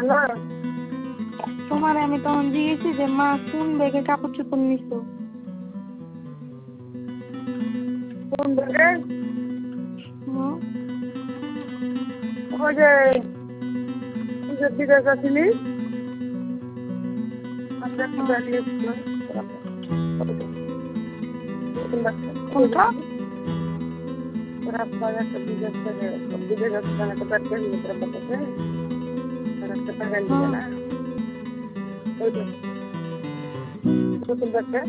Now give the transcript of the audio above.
না। তোমার আমি তখন জিজ্ঞেসি যে মা কোন ব্যাগে কাপড় চোপড় নিছো? কোন ব্যাগে? হুম। ওই যে তুই যে বিদেশ আসিলি আমরা একটা ব্যাগ নিয়েছিলাম। কোনটা? রাস্তায় একটা বিদেশ থেকে বিদেশ আসছিলাম একটা ব্যাগ কিনে দিতে পারতেছে আর একটা টাকা দিবে না ওইটা নতুন ব্যাগটা